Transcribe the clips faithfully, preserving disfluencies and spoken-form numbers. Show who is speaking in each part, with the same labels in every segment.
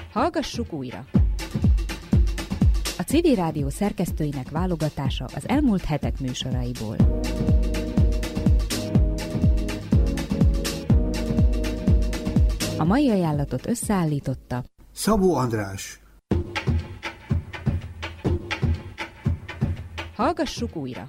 Speaker 1: Hallgassuk újra! A Civil Rádió szerkesztőinek válogatása az elmúlt hetek műsoraiból. A mai ajánlatot összeállította
Speaker 2: Szabó András.
Speaker 1: Hallgassuk újra!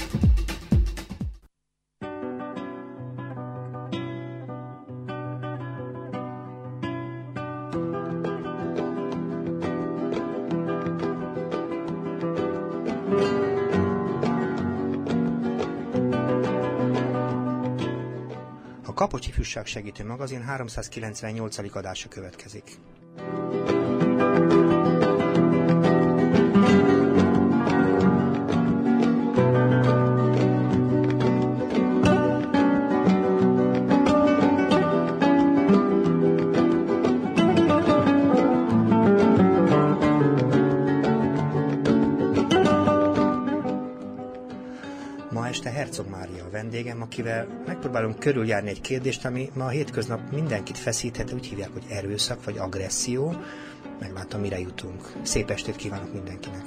Speaker 3: A Kapocs Ifjúság Segítő Magazin háromszázkilencvennyolcadik adása következik. Herzog Mária a vendégem, akivel megpróbálunk körüljárni egy kérdést, ami ma a hétköznap mindenkit feszíthet, úgy hívják, hogy erőszak vagy agresszió. Meglátom, mire jutunk. Szép estét kívánok mindenkinek!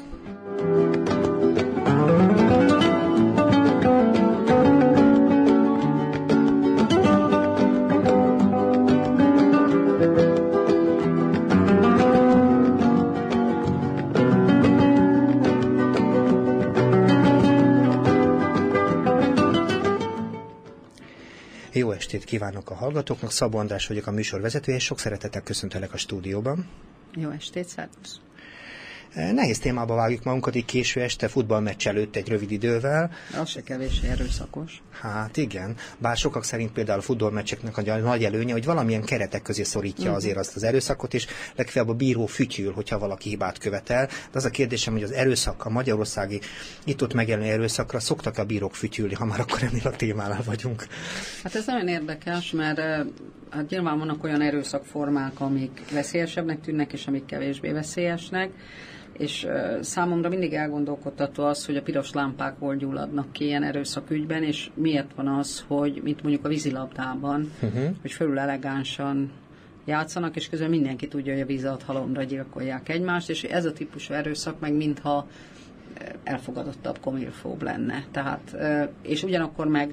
Speaker 3: Jó estét kívánok a hallgatóknak, Szabó András vagyok, a műsor vezetője, és sok szeretettel köszöntelek a stúdióban.
Speaker 4: Jó estét, szervusz!
Speaker 3: Nehéz témába vágjuk magunkat, így késő este, futballmeccs előtt egy rövid idővel.
Speaker 4: Az se kevés erőszakos.
Speaker 3: Hát igen, bár sokak szerint például a futballmeccseknek a nagy előnye, hogy valamilyen keretek közé szorítja uh-huh. azért azt az erőszakot, és legfeljebb a bíró fütyül, hogyha valaki hibát követel. De az a kérdésem, hogy az erőszak, a magyarországi itt-ott megjelenő erőszakra szoktak a bírók fütyülni, ha már akkor ennél a témánál vagyunk.
Speaker 4: Hát ez nagyon érdekes, mert hát nyilván vannak olyan erőszakformák, amik veszélyesebbnek tűnnek, és amik kevésbé veszélyesnek. És uh, számomra mindig elgondolkodtató az, hogy a piros lámpák hol gyulladnak ki ilyen erőszakügyben, és miért van az, hogy, mint mondjuk a vízilabdában, uh-huh. hogy fölül elegánsan játszanak, és közben mindenki tudja, hogy a víz alatt halomra gyilkolják egymást, és ez a típusú erőszak meg mintha elfogadottabb, komilfóbb lenne. Tehát, uh, és ugyanakkor meg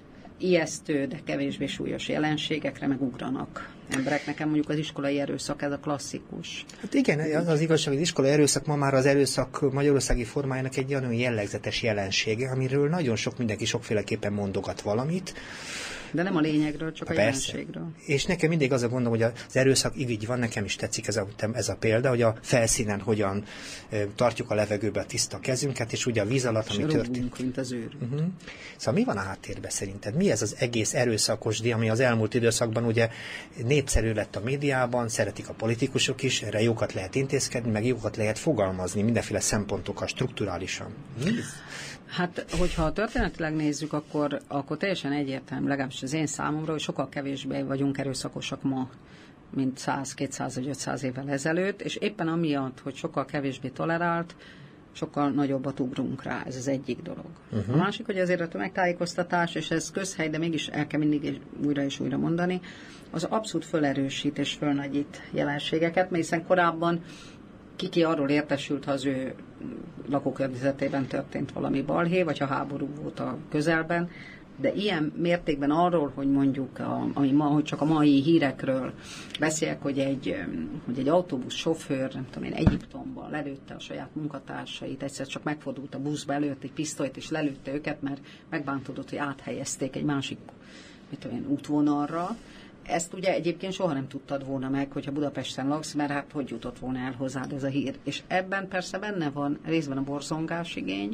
Speaker 4: ijesztő, de kevésbé súlyos jelenségekre megugranak emberek. Nekem mondjuk az iskolai erőszak, ez a klasszikus.
Speaker 3: Hát igen, az az igazság, az iskolai erőszak ma már az erőszak magyarországi formájának egy olyan jellegzetes jelensége, amiről nagyon sok mindenki sokféleképpen mondogat valamit.
Speaker 4: De nem a lényegről, csak a
Speaker 3: Persze.
Speaker 4: jelenségről.
Speaker 3: És nekem mindig az a gondom, hogy az erőszak így van, nekem is tetszik ez a, ez a példa, hogy a felszínen hogyan e, tartjuk a levegőbe a tiszta kezünket, és ugye a víz alatt, ami történik.
Speaker 4: mint az őr.
Speaker 3: Uh-huh. Szóval mi van a háttérben szerinted? Mi ez az egész erőszakosdi, ami az elmúlt időszakban ugye népszerű lett a médiában, szeretik a politikusok is, erre jókat lehet intézkedni, meg jókat lehet fogalmazni, mindenféle szempontokkal, strukturálisan. Mi?
Speaker 4: Hát, hogyha történetileg nézzük, akkor, akkor teljesen egyértelmű, legalábbis az én számomra, hogy sokkal kevésbé vagyunk erőszakosak ma, mint száz, kétszáz vagy ötszáz évvel ezelőtt, és éppen amiatt, hogy sokkal kevésbé tolerált, sokkal nagyobbat ugrunk rá, ez az egyik dolog. Uh-huh. A másik, hogy azért a tömegtájékoztatás, és ez közhely, de mégis el kell mindig újra és újra mondani, az abszolút fölerősít és fölnagyít jelenségeket, mert hiszen korábban ki arról értesült, ha az ő lakókörnyezetében történt valami balhé, vagy ha háború volt a közelben, de ilyen mértékben arról, hogy mondjuk, a, ami ma, hogy csak a mai hírekről beszélek, hogy egy, hogy egy autóbusz sofőr, nem tudom én, Egyiptomban lelőtte a saját munkatársait, egyszer csak megfordult a buszba, előtt egy pisztolyt, és lelőtte őket, mert megbántódott, hogy áthelyezték egy másik, mit tudom én, útvonalra. Ezt ugye egyébként soha nem tudtad volna meg, hogyha Budapesten laksz, mert hát hogy jutott volna el hozzád ez a hír. És ebben persze benne van részben a borzongás igény,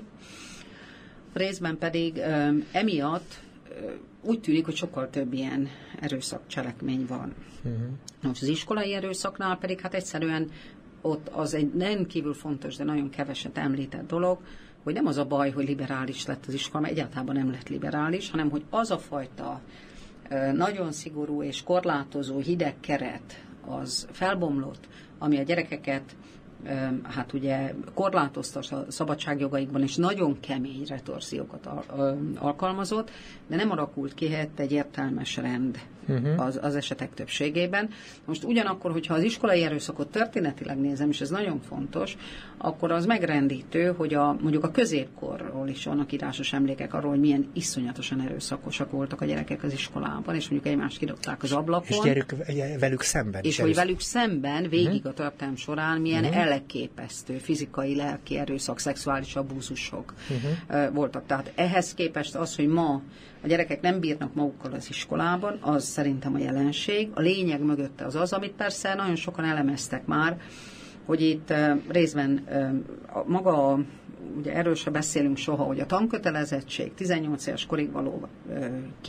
Speaker 4: részben pedig um, emiatt um, úgy tűnik, hogy sokkal több ilyen erőszakcselekmény van. Uh-huh. Most az iskolai erőszaknál pedig hát egyszerűen ott az egy rendkívül fontos, de nagyon keveset említett dolog, hogy nem az a baj, hogy liberális lett az iskola, mert egyáltalán nem lett liberális, hanem hogy az a fajta nagyon szigorú és korlátozó hideg keret az felbomlott, ami a gyerekeket hát ugye korlátozta a szabadságjogaikban, és nagyon kemény retorziókat alkalmazott, de nem alakult ki helyett egy értelmes rend uh-huh. az, az esetek többségében. Most ugyanakkor, hogyha az iskolai erőszakot történetileg nézem, és ez nagyon fontos, akkor az megrendítő, hogy a, mondjuk a középkorról is vannak írásos emlékek arról, hogy milyen iszonyatosan erőszakosak voltak a gyerekek az iskolában, és mondjuk egymást kidobták az ablakon.
Speaker 3: És gyerük, velük szemben
Speaker 4: És hogy velük szemben végig uh-huh. a történelem során milyen uh-huh. elképesztő fizikai, lelki erőszak, szexuális abúzusok uh-huh. voltak. Tehát ehhez képest az, hogy ma a gyerekek nem bírnak magukkal az iskolában, az szerintem a jelenség. A lényeg mögötte az az, amit persze nagyon sokan elemeztek már, hogy itt uh, részben uh, maga, ugye erről se beszélünk soha, hogy a tankötelezettség tizennyolc éves korig való uh,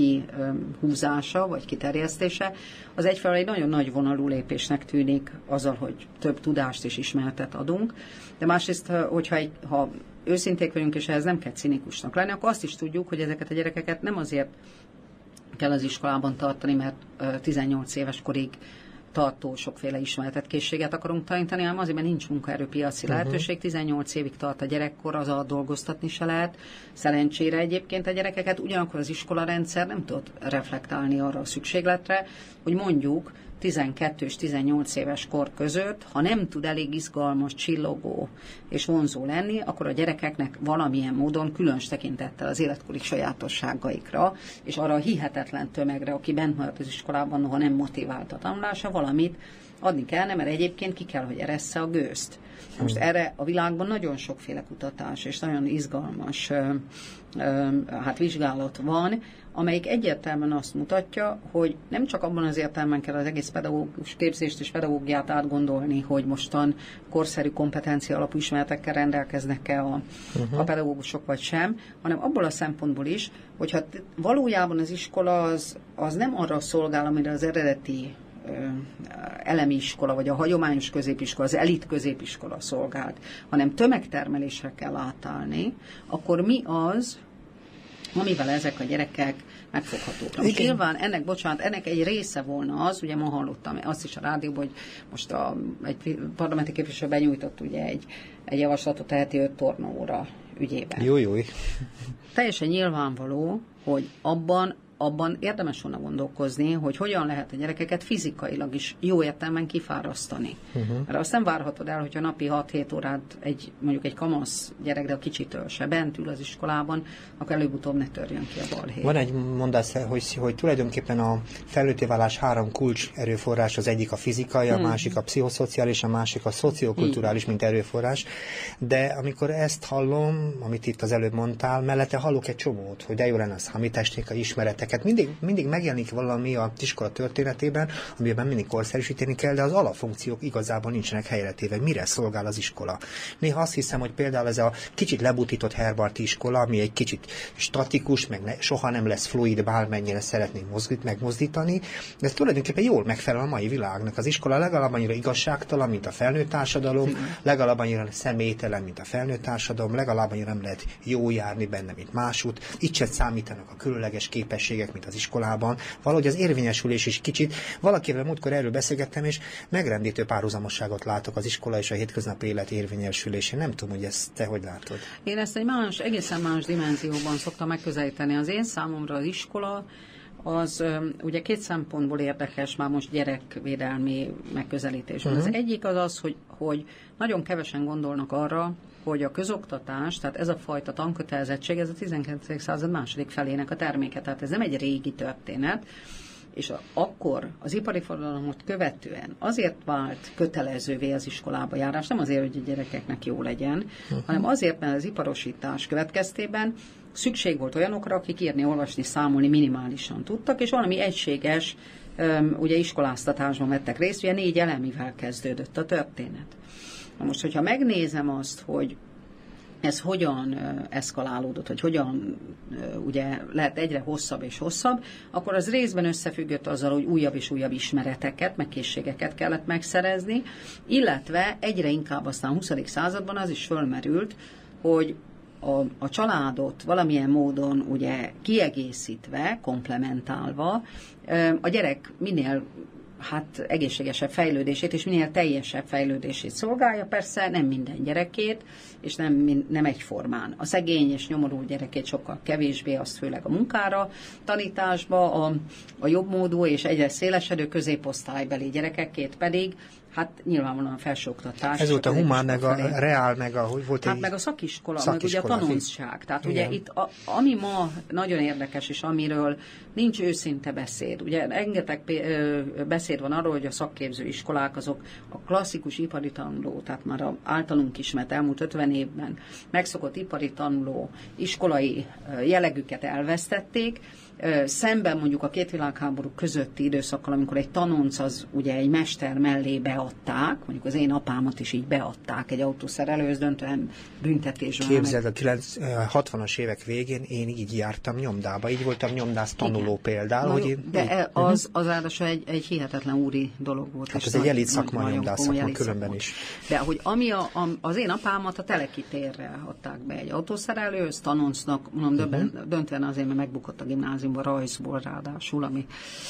Speaker 4: kihúzása, uh, vagy kiterjesztése, az egyfelől egy nagyon nagy vonalú lépésnek tűnik azzal, hogy több tudást és ismeretet adunk, de másrészt, hogyha egy, ha őszinték vagyunk, és ehhez nem kell cinikusnak lenni, akkor azt is tudjuk, hogy ezeket a gyerekeket nem azért kell az iskolában tartani, mert uh, tizennyolc éves korig tartó sokféle ismeretet, készséget akarunk tanítani, hanem azért, mert nincs munkaerőpiaci uh-huh. lehetőség. tizennyolc évig tart a gyerekkor, az alatt dolgoztatni se lehet. Szerencsére egyébként a gyerekeket, ugyanakkor az iskolarendszer nem tud reflektálni arra a szükségletre, hogy mondjuk tizenkettő és tizennyolc éves kor között, ha nem tud elég izgalmas, csillogó és vonzó lenni, akkor a gyerekeknek valamilyen módon különös tekintettel az életkori sajátosságaikra, és arra a hihetetlen tömegre, aki bent maradt az iskolában, noha nem motivált a tanulása, valamit adni kellene, mert egyébként ki kell, hogy eressze a gőzt. Most erre a világban nagyon sokféle kutatás és nagyon izgalmas ö, ö, hát vizsgálat van, amelyik egyértelműen azt mutatja, hogy nem csak abban az értelemben kell az egész pedagógus képzést és pedagógiát átgondolni, hogy mostan korszerű kompetencia alapú ismeretekkel rendelkeznek-e a, uh-huh. a pedagógusok vagy sem, hanem abból a szempontból is, hogyha valójában az iskola az, az nem arra szolgál, amire az eredeti elemi iskola, vagy a hagyományos középiskola, az elit középiskola szolgált, hanem tömegtermelésre kell átállni, akkor mi az, amivel ezek a gyerekek megfoghatók. Most nyilván ennek, bocsánat, ennek egy része volna az, ugye ma hallottam azt is a rádióban, hogy most a, egy parlamenti képviselő benyújtott ugye egy, egy javaslatot teheti öt tornaóra ügyében.
Speaker 3: Jó, jó.
Speaker 4: Teljesen nyilvánvaló, hogy abban abban érdemes volna gondolkozni, hogy hogyan lehet a gyerekeket fizikailag is jó értelemben kifárasztani. Uh-huh. Mert azt nem várhatod el, hogyha napi hat-hét órát egy, mondjuk egy kamasz gyerek, de a kicsitől se bent ül az iskolában, akkor előbb-utóbb ne törjön ki a balhé.
Speaker 3: Van egy mondás, hogy, hogy tulajdonképpen a felnőtté válás három kulcs erőforrás, az egyik a fizikai, a hmm. másik a pszichoszociális, a másik a szociokulturális, mint erőforrás. De amikor ezt hallom, amit itt az előbb mondtál, mellette hallok egy csomót, hogy de jó lenne az számítástechnikai ismeretek. Mindig, mindig megjelenik valami a iskola történetében, amiben mindig korszerűsíteni kell, de az alapfunkciók igazából nincsenek helyre téve. Mire szolgál az iskola? Néha azt hiszem, hogy például ez a kicsit lebutított Herbarti iskola, ami egy kicsit statikus, meg ne, soha nem lesz fluid, bármennyire szeretnénk mozgít, megmozdítani, de ez tulajdonképpen jól megfelel a mai világnak. Az iskola legalább annyira igazságtalan, mint a felnőtt társadalom, legalább annyira személytelen, mint a felnőtt társadalom, legalább annyira nem lehet jó járni benne, mint másút. Itt se számítanak a különleges képességek, mint az iskolában. Valahogy az érvényesülés is kicsit. Valakivel múltkor erről beszélgettem, és megrendítő párhuzamosságot látok az iskola és a hétköznapi élet érvényesülésén. Nem tudom, hogy ezt te hogy látod.
Speaker 4: Én ezt egy más, egészen más dimenzióban szoktam megközelíteni. Az én számomra az iskola az ugye két szempontból érdekes, már most gyerekvédelmi megközelítésben. Uh-huh. Az egyik az az, hogy, hogy nagyon kevesen gondolnak arra, hogy a közoktatás, tehát ez a fajta tankötelezettség, ez a tizenkilencedik század második felének a terméke, tehát ez nem egy régi történet, és a, akkor az ipari forradalmat követően azért vált kötelezővé az iskolába járás, nem azért, hogy a gyerekeknek jó legyen, uh-huh. hanem azért, mert az iparosítás következtében szükség volt olyanokra, akik írni, olvasni, számolni minimálisan tudtak, és valami egységes um, ugye iskoláztatásban vettek részt, ugye négy elemivel kezdődött a történet. Na most, hogyha megnézem azt, hogy ez hogyan uh, eszkalálódott, hogy hogyan uh, ugye lehet egyre hosszabb és hosszabb, akkor az részben összefüggött azzal, hogy újabb és újabb ismereteket, meg készségeket kellett megszerezni, illetve egyre inkább aztán a huszadik században az is fölmerült, hogy a, a családot valamilyen módon ugye kiegészítve, komplementálva, uh, a gyerek minél hát egészségesebb fejlődését és minél teljesebb fejlődését szolgálja, persze nem minden gyerekét, és nem, nem egyformán. A szegény és nyomorult gyerekét sokkal kevésbé, azt főleg a munkára, tanításba, a, a jobbmódú és egyre szélesedő középosztálybeli gyerekekét pedig, hát nyilvánvalóan a felsőoktatás.
Speaker 3: Ez volt a humán, meg a felé. reál, meg a, hogy volt
Speaker 4: hát
Speaker 3: egy
Speaker 4: meg a szakiskola,
Speaker 3: szakiskola,
Speaker 4: meg ugye a tanulság. Tehát
Speaker 3: igen.
Speaker 4: ugye itt, a, ami ma nagyon érdekes, és amiről nincs őszinte beszéd. Ugye rengeteg beszéd van arról, hogy a szakképző iskolák azok a klasszikus ipari tanuló, tehát már a általunk ismert elmúlt ötven évben megszokott ipari tanuló iskolai jellegüket elvesztették, szemben mondjuk a két világháború közötti időszakkal, amikor egy tanonc az ugye egy mester mellé beadták, mondjuk az én apámat is így beadták egy autószerelőhöz, döntően büntetésben.
Speaker 3: Képzeld, a hatvanas évek végén én így jártam nyomdába, így voltam nyomdász tanuló igen. például.
Speaker 4: Na,
Speaker 3: hogy én,
Speaker 4: de
Speaker 3: így,
Speaker 4: az, az ráadásul egy, egy hihetetlen úri dolog volt.
Speaker 3: Hát ez egy elit szakma, a nyomdász szakma, különben is.
Speaker 4: De hogy ami a, a, az én apámat a Teleki-térre adták be egy autószerelőhöz, tanoncnak, mondom, uh-huh. döbben, döntően azért, mert megbukott a gimnáziumban rajzból ráadásul, ami,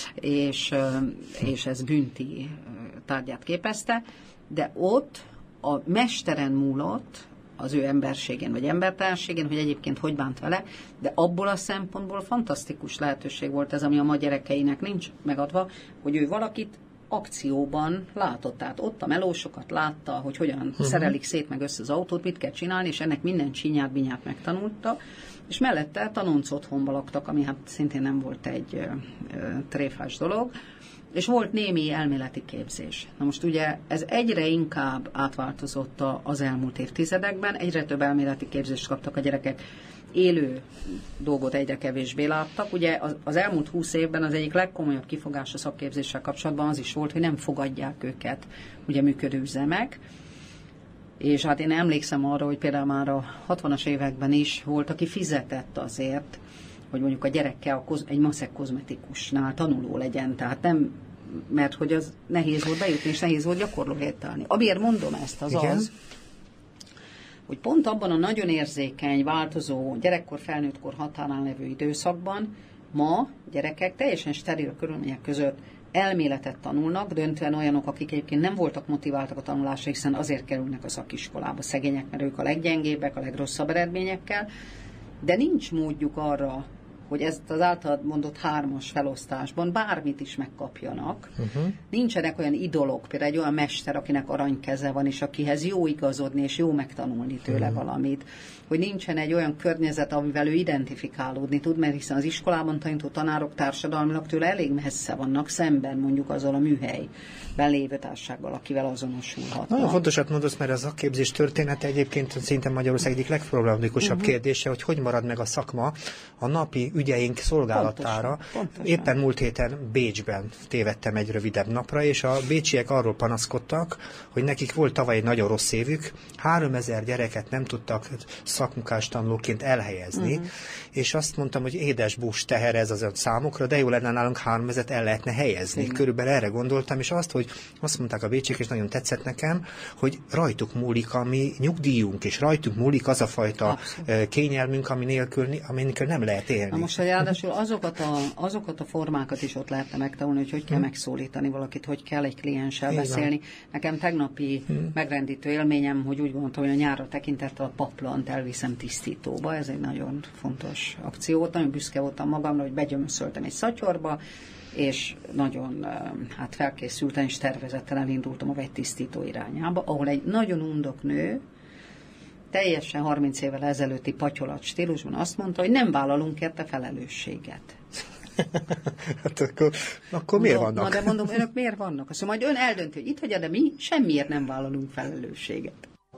Speaker 4: és, és ez bünti tárgyát képezte, de ott a mesteren múlott, az ő emberségén, vagy embertelenségén, hogy egyébként hogy bánt vele, de abból a szempontból fantasztikus lehetőség volt ez, ami a ma gyerekeinek nincs megadva, hogy ő valakit akcióban látott. Tehát ott a melósokat látta, hogy hogyan uh-huh. szerelik szét meg össze az autót, mit kell csinálni, és ennek minden csinyát, binyát megtanulta, és mellette tanonc otthonba laktak, ami hát szintén nem volt egy ö, ö, tréfás dolog, és volt némi elméleti képzés. Na most ugye ez egyre inkább átváltozott az elmúlt évtizedekben, egyre több elméleti képzést kaptak a gyerekek, élő dolgot egyre kevésbé láttak. Ugye az, az elmúlt húsz évben az egyik legkomolyabb kifogás a szakképzéssel kapcsolatban az is volt, hogy nem fogadják őket ugye működő üzemek, és hát én emlékszem arra, hogy például már a hatvanas években is volt, aki fizetett azért, hogy mondjuk a gyerekkel a koz, egy maszek kozmetikusnál tanuló legyen, tehát nem, mert hogy az nehéz volt bejutni, és nehéz volt gyakorlóhelyet találni. Amiért mondom ezt, az Igen. az, hogy pont abban a nagyon érzékeny, változó, gyerekkor, felnőttkor határán levő időszakban ma gyerekek teljesen steril körülmények között elméletet tanulnak, döntően olyanok, akik egyébként nem voltak motiváltak a tanulásra, hiszen azért kerülnek a szakiskolába szegények, mert ők a leggyengébbek, a legrosszabb eredményekkel, de nincs módjuk arra, hogy ezt az általad mondott hármas felosztásban bármit is megkapjanak. Uh-huh. Nincsenek olyan idolok, például egy olyan mester, akinek aranykeze van, és akihez jó igazodni, és jó megtanulni tőle uh-huh. valamit. Hogy nincsen egy olyan környezet, amivel ő identifikálódni tud, mert hiszen az iskolában tanító tanárok társadalmilag tőle elég messze vannak, szemben mondjuk azzal a műhelyben lévő társággal, akivel azonosulhatnak.
Speaker 3: Nagyon fontosat mondasz, mert az szakképzés története egyébként szinte Magyarország egyik legproblematikusabb uh-huh. kérdése, hogy hogy marad meg a szakma a napi ügyeink szolgálatára. Pontosan, pontosan. Éppen múlt héten Bécsben tévedtem egy rövidebb napra, és a bécsiek arról panaszkodtak, hogy nekik volt tavaly egy nagyon rossz évük, háromezer gyereket nem tudtak szakmunkás tanulóként elhelyezni, uh-huh. és azt mondtam, hogy édes bús teher ez az számokra, de jó lenne nálunk háromezret el lehetne helyezni. Uh-huh. Körülbelül erre gondoltam, és azt, hogy azt mondták a bécsiek, és nagyon tetszett nekem, hogy rajtuk múlik a mi nyugdíjunk, és rajtuk múlik az a fajta Abszolút. kényelmünk, ami nélkül, ami nélkül nem lehet élni.
Speaker 4: Na most, hogy ráadásul azokat a, azokat a formákat is ott lehetne megtanulni, hogy hogy kell hmm. megszólítani valakit, hogy kell egy klienssel Igen. beszélni. Nekem tegnapi hmm. megrendítő élményem, hogy úgy gondoltam, hogy a nyárra tekintettel a paplant elviszem tisztítóba. Ez egy nagyon fontos akció volt. Nagyon büszke voltam magamra, hogy begyömöszöltem egy szatyorba, és nagyon hát felkészülten és tervezettel elindultam a vegytisztító irányába, ahol egy nagyon undok nő, teljesen harminc évvel ezelőtti patyolat stílusban azt mondta, hogy nem vállalunk érte felelősséget.
Speaker 3: Hát akkor, akkor miért vannak?
Speaker 4: Na, de mondom, önök miért vannak? Azt mondja, majd ön eldönti, hogy itt hagyja, de mi semmiért nem vállalunk felelősséget.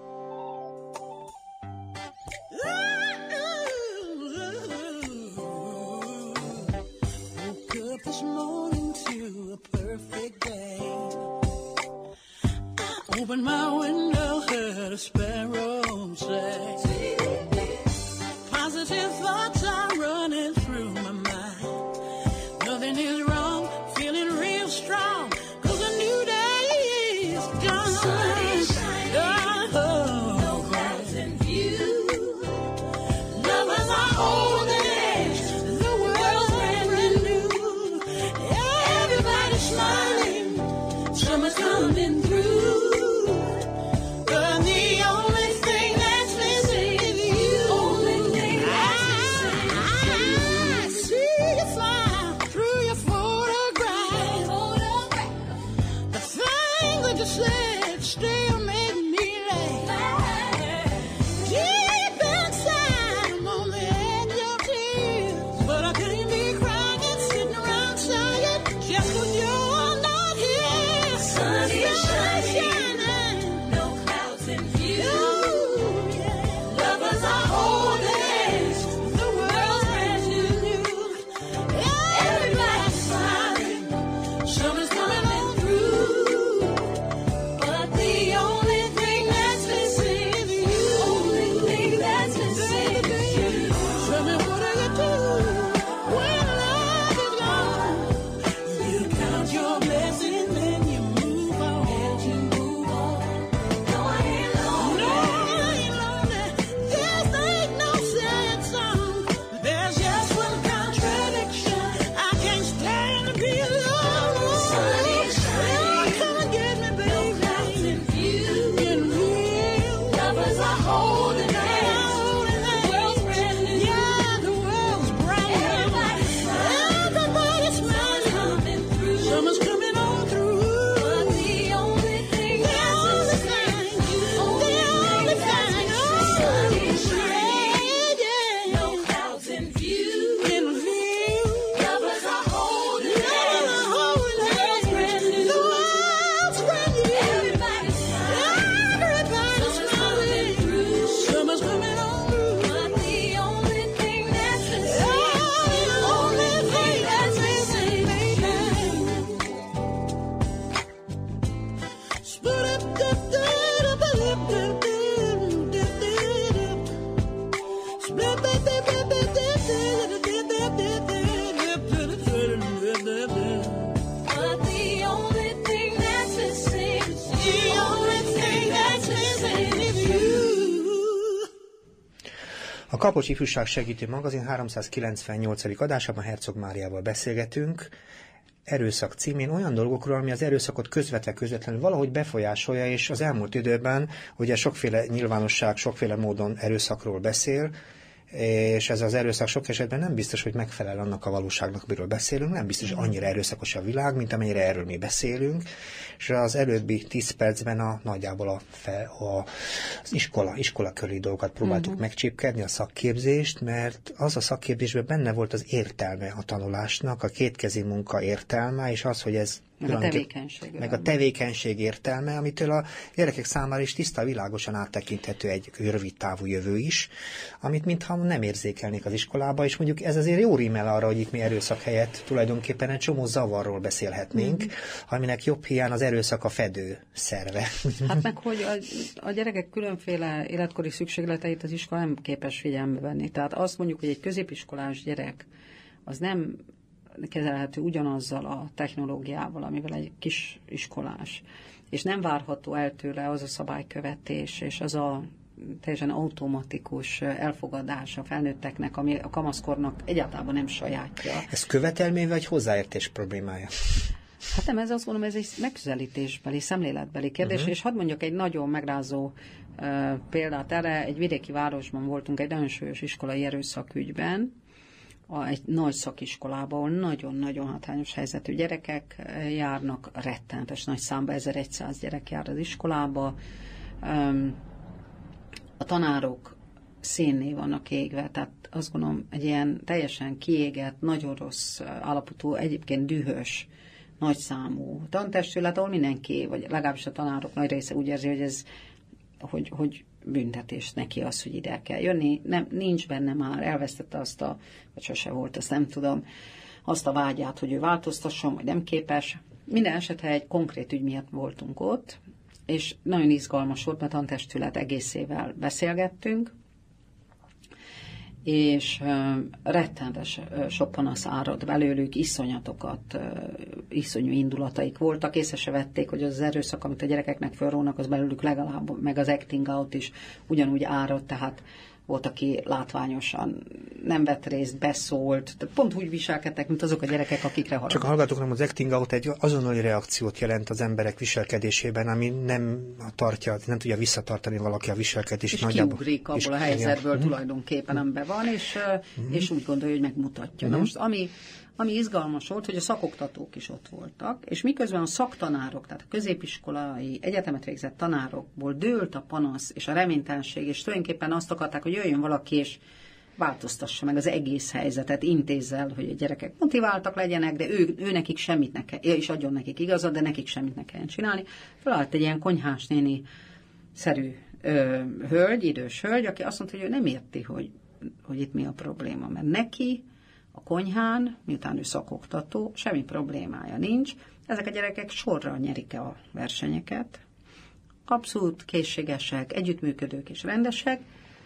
Speaker 2: Open my window, heard a sparrow say, positive thoughts are running through my mind. Nothing is wrong, feeling real strong, 'cause a new day is gone. Sun is shining, oh, no clouds in view. Lovers are holding, the world's brand new. Everybody's smiling.
Speaker 3: Kapocs Ifjúság Segítő Magazin háromszázkilencvennyolcadik adásában Herzog Máriával beszélgetünk erőszak címén olyan dolgokról, ami az erőszakot közvetve közvetlenül valahogy befolyásolja, és az elmúlt időben ugye sokféle nyilvánosság sokféle módon erőszakról beszél, és ez az erőszak sok esetben nem biztos, hogy megfelel annak a valóságnak, miről beszélünk, nem biztos, hogy annyira erőszakos a világ, mint amennyire erről mi beszélünk, és az előbbi tíz percben a, nagyjából a, fe, a, az iskola, iskola körüli dolgokat próbáltuk uh-huh. megcsípkedni, a szakképzést, mert az a szakképzésben benne volt az értelme a tanulásnak, a kétkezi munka értelme, és az, hogy ez
Speaker 4: meg a tevékenység.
Speaker 3: Meg a tevékenység értelme, amitől a gyerekek számára is tiszta, világosan áttekinthető egy rövid távú jövő is, amit mintha nem érzékelnék az iskolába, és mondjuk ez azért jó rímel arra, hogy itt mi erőszak helyett tulajdonképpen egy csomó zavarról beszélhetnénk, mm-hmm. aminek jobb hiány az erőszak a fedő szerve.
Speaker 4: Hát meg, hogy a, a gyerekek különféle életkori szükségleteit az iskola nem képes figyelembe venni. Tehát azt mondjuk, hogy egy középiskolás gyerek az nem kezelhető ugyanazzal a technológiával, amivel egy kis iskolás. És nem várható el tőle az a szabálykövetés, és az a teljesen automatikus elfogadás a felnőtteknek, ami a kamaszkornak egyáltalán nem sajátja. Ez
Speaker 3: követelmény vagy hozzáértés problémája?
Speaker 4: Hát nem, ez azt mondom, ez egy megközelítésbeli, szemléletbeli kérdés, uh-huh. és hadd mondjak egy nagyon megrázó uh, példát erre. Egy vidéki városban voltunk egy nagyon súlyos iskolai erőszakügyben, a, egy nagy szakiskolában, ahol nagyon-nagyon hátrányos helyzetű gyerekek járnak, rettenetes nagy számba, ezerszáz gyerek jár az iskolába. Um, a tanárok szénné vannak égve, tehát azt gondolom, egy ilyen teljesen kiégett, nagyon rossz állapotú, egyébként dühös, nagyszámú tantestület, ahol mindenki, vagy legalábbis a tanárok nagy része úgy érzi, hogy ez, hogy, hogy büntetés neki az, hogy ide kell jönni. Nem, nincs benne már, elvesztette azt a, vagy sose volt, azt nem tudom, azt a vágyát, hogy ő változtasson, vagy nem képes. Minden esetre egy konkrét ügy miatt voltunk ott, és nagyon izgalmas volt, mert a tantestület egészével beszélgettünk, és uh, rettenetes uh, sok panasz árad belőlük, iszonyatokat, uh, iszonyú indulataik voltak, észre se vették, hogy az, az erőszak, amit a gyerekeknek felrónak, az belőlük legalább, meg az acting out is ugyanúgy árad, tehát volt, aki látványosan nem vett részt, beszólt, tehát pont úgy viselkedtek, mint azok a gyerekek, akikre haragudtak.
Speaker 3: Csak a hallgatóknak az acting out egy azonnali reakciót jelent az emberek viselkedésében, ami nem tartja, nem tudja visszatartani valaki a viselkedést.
Speaker 4: És
Speaker 3: nagyjából,
Speaker 4: kiugrik abból és a helyzetből igen. tulajdonképpen, amiben van, és, uh-huh. és úgy gondolja, hogy megmutatja. Uh-huh. Na most, ami, ami izgalmas volt, hogy a szakoktatók is ott voltak, és miközben a szaktanárok, tehát a középiskolai, egyetemet végzett tanárokból dőlt a panasz és a reménytelenség, és tulajdonképpen azt akarták, hogy jöjjön valaki, és változtassa meg az egész helyzetet, intézzel, hogy a gyerekek motiváltak legyenek, de ő, ő nekik semmit ne kell, és adjon nekik igazat, de nekik semmit ne kelljen csinálni. Felállt egy ilyen konyhás néni szerű ö, hölgy, idős hölgy, aki azt mondta, hogy ő nem érti, hogy, hogy itt mi a probléma, mert neki a konyhán, miután ő szakoktató, semmi problémája nincs. Ezek a gyerekek sorra nyerik a versenyeket. Abszolút készségesek, együttműködők és rendesek,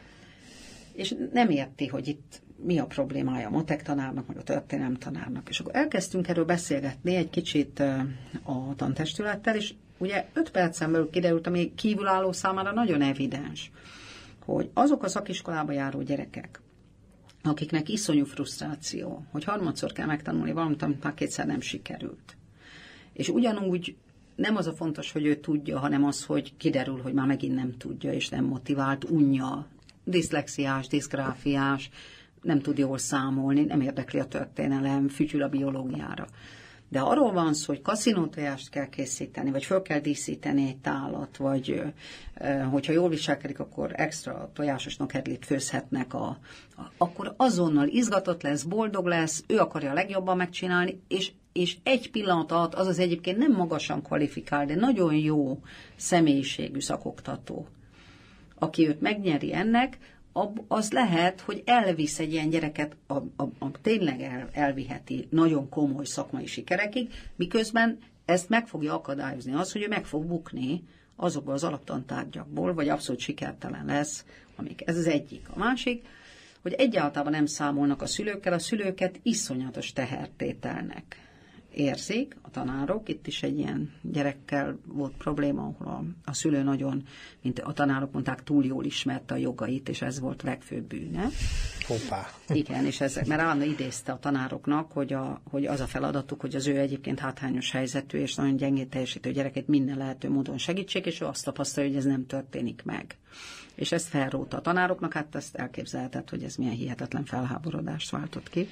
Speaker 4: és nem érti, hogy itt mi a problémája a matek tanárnak, meg a történelem tanárnak. És akkor elkezdtünk erről beszélgetni egy kicsit a tantestülettel, és ugye öt percen belül kiderült, ami kívülálló számára nagyon evidens, hogy azok a szakiskolába járó gyerekek, akiknek iszonyú frusztráció, hogy harmadszor kell megtanulni valamit, amit már kétszer nem sikerült. És ugyanúgy nem az a fontos, hogy ő tudja, hanem az, hogy kiderül, hogy már megint nem tudja, és nem motivált, unja, diszlexiás, diszgráfiás, nem tud jól számolni, nem érdekli a történelem, fütyül a biológiára. De arról van szó, hogy kaszinótojást kell készíteni, vagy föl kell díszíteni egy tálat, vagy hogyha jól viselkedik, akkor extra tojásos nokkedlit főzhetnek, a, a, akkor azonnal izgatott lesz, boldog lesz, ő akarja a legjobban megcsinálni, és, és egy pillanat alatt az az egyébként nem magasan kvalifikál, de nagyon jó személyiségű szakoktató, aki őt megnyeri ennek, az lehet, hogy elvisz egy ilyen gyereket, a, a, a tényleg el, elviheti nagyon komoly szakmai sikerekig, miközben ezt meg fogja akadályozni az, hogy ő meg fog bukni azokból az alaptantárgyakból, vagy abszolút sikertelen lesz, amik. Ez az egyik. A másik, hogy egyáltalán nem számolnak a szülőkkel, a szülőket iszonyatos tehertételnek érzik a tanárok. Itt is egy ilyen gyerekkel volt probléma, ahol a, a szülő nagyon, mint a tanárok mondták, túl jól ismerte a jogait, és ez volt a legfőbb bűne.
Speaker 3: Hoppá.
Speaker 4: Igen, és ez, mert állandóan idézte a tanároknak, hogy, a, hogy az a feladatuk, hogy az ő egyébként hátrányos helyzetű és nagyon gyengén teljesítő gyereket minden lehető módon segítsék, és ő azt tapasztalja, hogy ez nem történik meg. És ezt felróta a tanároknak, hát ezt elképzelhetett, hogy ez milyen hihetetlen felháborodást váltott ki.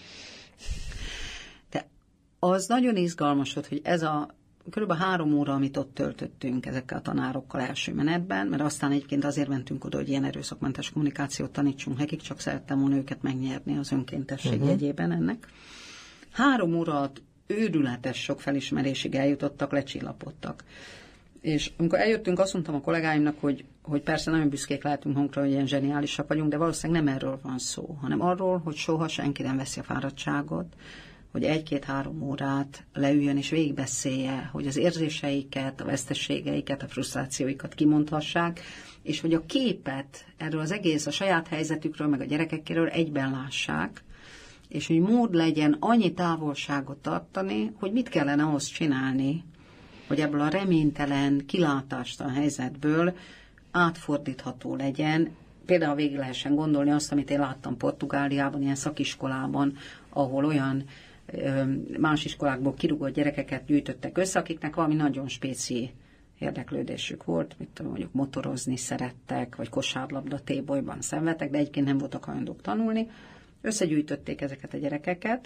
Speaker 4: De az nagyon izgalmas volt, hogy ez a körülbelül három óra, amit ott töltöttünk ezekkel a tanárokkal első menetben, mert aztán egyébként azért mentünk oda, hogy ilyen erőszakmentes kommunikációt tanítsunk nekik, csak szerettem volna őket megnyerni az önkéntesség uh-huh. jegyében ennek. Három óra őrületes sok felismerésig eljutottak, lecsillapodtak. És amikor eljöttünk, azt mondtam a kollégáimnak, hogy, hogy persze nagyon büszkék lehetünk magunkra, hogy ilyen zseniálisak vagyunk, de valószínűleg nem erről van szó, hanem arról, hogy soha senki nem veszi a fáradtságot, hogy egy-két-három órát leüljön és végigbeszélje, hogy az érzéseiket, a veszteségeiket, a frusztrációikat kimondhassák, és hogy a képet erről az egész, a saját helyzetükről, meg a gyerekekéről egyben lássák, és hogy mód legyen annyi távolságot tartani, hogy mit kellene ahhoz csinálni, hogy ebből a reménytelen, kilátástalan helyzetből átfordítható legyen. Például végig lehessen gondolni azt, amit én láttam Portugáliában, ilyen szakiskolában, ahol olyan ö, más iskolákból kirúgott gyerekeket gyűjtöttek össze, akiknek valami nagyon spéci érdeklődésük volt, mit tudom, mondjuk motorozni szerettek, vagy kosárlabda tébolyban szenvedtek, de egyébként nem voltak hajlandók tanulni. Összegyűjtötték ezeket a gyerekeket,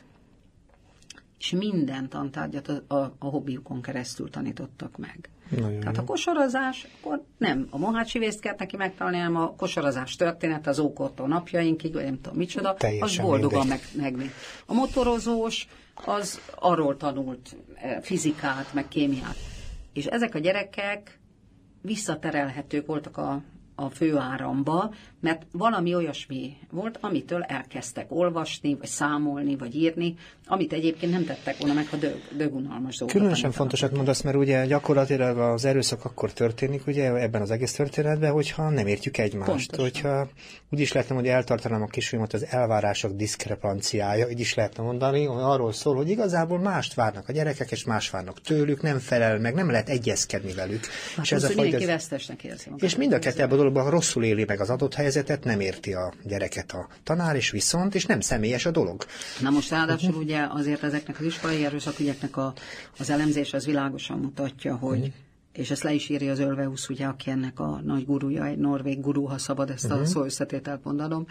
Speaker 4: és minden tantárgyat a, a, a hobbiukon keresztül tanítottak meg. Nagyon Tehát jó. A kosarazás, akkor nem a mohácsivészt kellett neki megtalálni, hanem a kosarazás történet az ókortól napjainkig, vagy nem tudom micsoda, teljesen az boldogan meg, megmi. A motorozós, az arról tanult fizikát, meg kémiát. És ezek a gyerekek visszaterelhetők voltak a a főáramba, mert valami olyasmi volt, amitől elkezdtek olvasni, vagy számolni, vagy írni, amit egyébként nem tettek volna meg, ha dög, dögunalmas dolgokat.
Speaker 3: Különösen fontosat mondasz, mert ugye gyakorlatilag az erőszak akkor történik, ugye ebben az egész történetben, hogyha nem értjük egymást. Pontosan. Hogyha úgy is lehetne, hogy eltartanám a kisfiamat az elvárások diszkrepanciája, így is lehetne mondani, hogy arról szól, hogy igazából mást várnak a gyerekek, és más várnak tőlük, nem felel meg, nem lehet egyezkedni velük.
Speaker 4: Hát és ez a fajta, vesztesnek érzi magát.
Speaker 3: És mind a kettő ebben a dologban rosszul éli meg az adott helyzetet, nem érti a gyereket a tanár, és viszont, és nem személyes a dolog.
Speaker 4: Na most ráadásul uh-huh. ugye azért ezeknek az iskolai erőszakügyeknek a, az elemzés az világosan mutatja, hogy uh-huh. és ezt le is írja az Ölveusz, ugye, aki ennek a nagy gurúja, egy norvég gurú, ha szabad ezt uh-huh. a szó összetételt mondanom,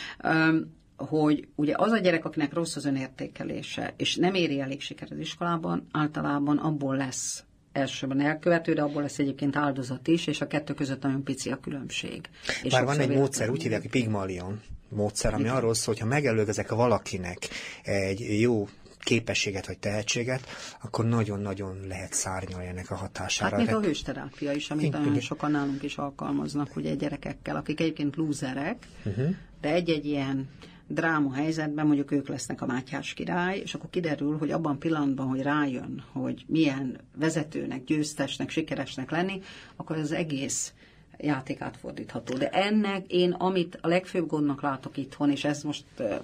Speaker 4: um, hogy ugye az a gyerek, akinek rossz az önértékelése, és nem éri elég siker az iskolában, általában abból lesz elsőben elkövető, de abból lesz egyébként áldozat is, és a kettő között nagyon pici a különbség.
Speaker 3: Bár van egy módszer, úgy hívják, hogy Pygmalion módszer, ami igen. arról szól, hogyha megelőgezek a valakinek egy jó képességet vagy tehetséget, akkor nagyon-nagyon lehet szárnyalni ennek a hatására.
Speaker 4: Hát mint a hősterápia is, amit igen. nagyon sokan nálunk is alkalmaznak, ugye gyerekekkel, akik egyébként lúzerek, uh-huh. de egy-egy ilyen dráma helyzetben mondjuk ők lesznek a Mátyás király, és akkor kiderül, hogy abban pillanatban, hogy rájön, hogy milyen vezetőnek, győztesnek, sikeresnek lenni, akkor az egész játék átfordítható. De ennek én, amit a legfőbb gondnak látok itthon, és ez most uh,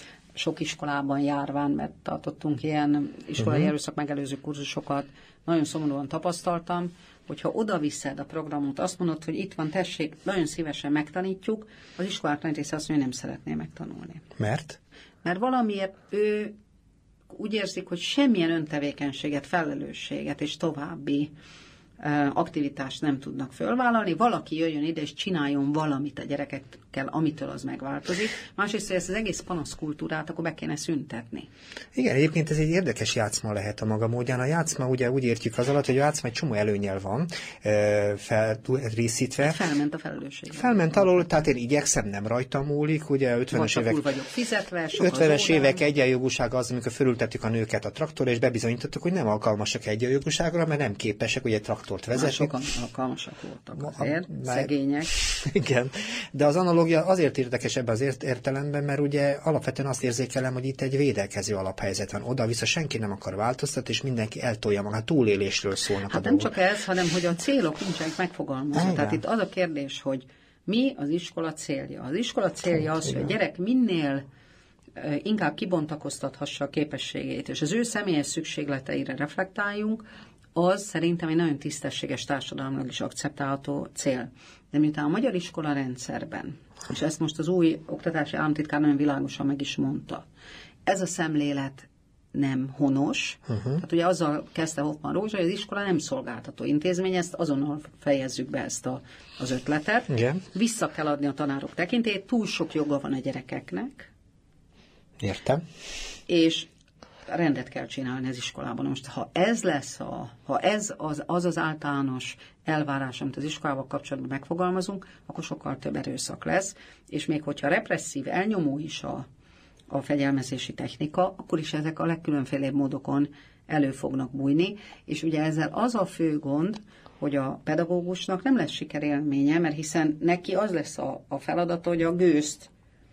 Speaker 4: sok iskolában járván, mert tartottunk ilyen iskolai uh-huh. erőszak megelőző kurzusokat, nagyon szomorúan tapasztaltam, hogyha oda viszed a programot, azt mondod, hogy itt van, tessék, nagyon szívesen megtanítjuk, az iskolák nagy része azt mondja, hogy nem szeretné megtanulni.
Speaker 3: Mert?
Speaker 4: Mert valamiért ő úgy érzik, hogy semmilyen öntevékenységet, felelősséget és további aktivitást nem tudnak fölvállalni, valaki jöjjön ide és csináljon valamit a gyerekekkel, amitől az megváltozik. Másrészt, hogy ezt az egész panaszkultúrát akkor be kéne szüntetni.
Speaker 3: Igen, egyébként ez egy érdekes játszma lehet a maga módján. A játszma ugye úgy értjük az alatt, hogy a játszma egy csomó előnnyel van felrészítve.
Speaker 4: Felment a felelősség.
Speaker 3: Felment alól, tehát én igyekszem, nem rajtam múlik, ugye ötvenes évek,
Speaker 4: vagyok fizetve,
Speaker 3: ötvenes évek egyenjogúság az, amikor fölültettük a nőket a traktorra, és bebizonyítottuk, hogy nem alkalmasak egyenjogúságra, mert nem képesek, ugye traktort vezetni.
Speaker 4: Sokan alkalmasak voltak azért, a, szegények.
Speaker 3: Igen, de az analógia azért érdekes ebben az ért- értelemben, mert ugye alapvetően azt érzékelem, hogy itt egy védelkező alaphelyzet van. Oda-vissza senki nem akar változtatni, és mindenki eltolja magát, túlélésről szólnak
Speaker 4: hát
Speaker 3: a
Speaker 4: nem
Speaker 3: dolgok.
Speaker 4: csak ez, hanem hogy a célok nincsenek megfogalmazva. Igen. Tehát itt az a kérdés, hogy mi az iskola célja? Az iskola célja az, hogy a gyerek minél inkább kibontakoztathassa a képességét, és az ő személyes szükségleteire reflektáljunk, az szerintem egy nagyon tisztességes, társadalmilag is akceptálható cél. De miután a magyar iskola rendszerben, és ezt most az új oktatási államtitkár nagyon világosan meg is mondta, ez a szemlélet nem honos. Uh-huh. Tehát ugye azzal kezdte Hoffmann Rózsa, hogy az iskola nem szolgáltató intézmény, ezt azonnal fejezzük be ezt a, az ötletet. Igen. Vissza kell adni a tanárok tekintét, túl sok joga van a gyerekeknek.
Speaker 3: Értem.
Speaker 4: És rendet kell csinálni az iskolában. Most ha ez lesz, a, ha ez az, az az általános elvárás, amit az iskolával kapcsolatban megfogalmazunk, akkor sokkal több erőszak lesz, és még hogyha represszív, elnyomó is a a fegyelmezési technika, akkor is ezek a legkülönfélébb módokon elő fognak bújni, és ugye ezzel az a fő gond, hogy a pedagógusnak nem lesz sikerélménye, mert hiszen neki az lesz a, a feladata, hogy a gőzt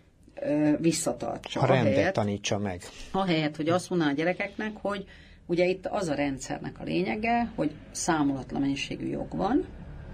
Speaker 4: ö, visszatartsa.
Speaker 3: A rendet ahelyett, tanítsa meg.
Speaker 4: Ahelyett, hogy azt mondaná a gyerekeknek, hogy ugye itt az a rendszernek a lényege, hogy számolatlan mennyiségű jog van,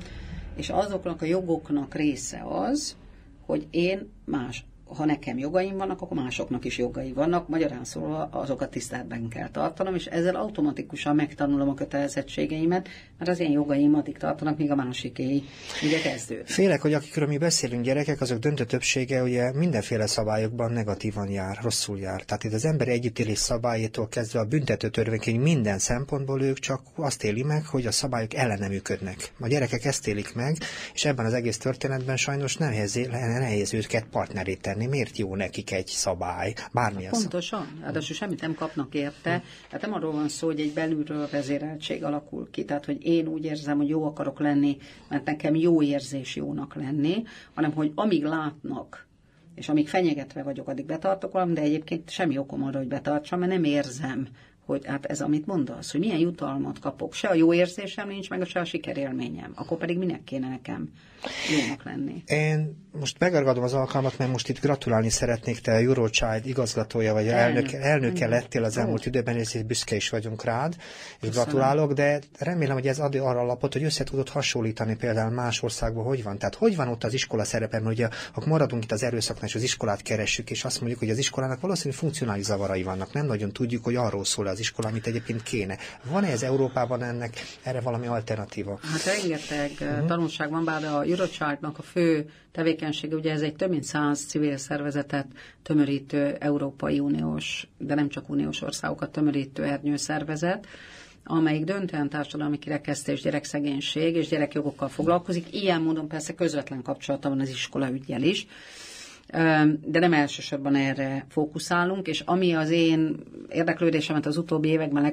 Speaker 4: és azoknak a jogoknak része az, hogy én más ha nekem jogaim vannak, akkor másoknak is jogai vannak, magyarán szólva azokat tiszteletben kell tartanom, és ezzel automatikusan megtanulom a kötelezettségeimet, mert az én jogaim addig tartanak, míg a másiké ugye kezdődik.
Speaker 3: Félek, hogy akikről mi beszélünk, gyerekek, azok döntő többsége ugye mindenféle szabályokban negatívan jár, rosszul jár. Tehát itt az emberi együttélés szabályétól kezdve a büntető törvénykönyv minden szempontból ők csak azt éli meg, hogy a szabályok ellene működnek. A gyerekek ezt élik meg, és ebben az egész történetben sajnos nehéz, nehéz őket partneré tenni. Miért jó nekik egy szabály? Bármilyen
Speaker 4: Pontosan.
Speaker 3: Szab...
Speaker 4: Ráadásul semmit nem kapnak érte. Tehát nem arról van szó, hogy egy belülről vezéreltség alakul ki. Tehát, hogy én úgy érzem, hogy jó akarok lenni, mert nekem jó érzés jónak lenni, hanem, hogy amíg látnak, és amíg fenyegetve vagyok, addig betartok valamit, de egyébként semmi okom arra, hogy betartsam, mert nem érzem, hogy hát ez, amit mondasz, hogy milyen jutalmat kapok. Se a jó érzésem nincs, meg se a sikerélményem. Akkor pedig minek kéne nekem jónak lenni.
Speaker 3: Én most megragadom az alkalmat, mert most itt gratulálni szeretnék, te a Eurochild igazgatója, vagy elnöke, elnöke lettél az elmúlt időben, és büszke is vagyunk rád, és Köszönöm. Gratulálok, de remélem, hogy ez ad arra alapot, hogy össze tudod hasonlítani például más országban, hogy van. Tehát hogy van ott az iskola szerepe, mert ugye akkor maradunk itt az erőszaknál, és az iskolát keressük, és azt mondjuk, hogy az iskolának valószínűleg funkcionális zavarai vannak. Nem nagyon tudjuk, hogy arról szól az iskola, amit egyébként kéne. Van-e ez Európában ennek erre valami alternatíva?
Speaker 4: Hát rengeteg uh-huh. tanulság van, bár a Eurochildnak a fő tevékenysége, ugye ez egy több mint száz civil szervezetet tömörítő Európai Uniós, de nem csak uniós országokat tömörítő ernyőszervezet, amelyik döntően társadalmi kirekesztés, gyerekszegénység és gyerekjogokkal foglalkozik. Ilyen módon persze közvetlen kapcsolata van az iskola üggyel is, de nem elsősorban erre fókuszálunk, és ami az én érdeklődésemet az utóbbi években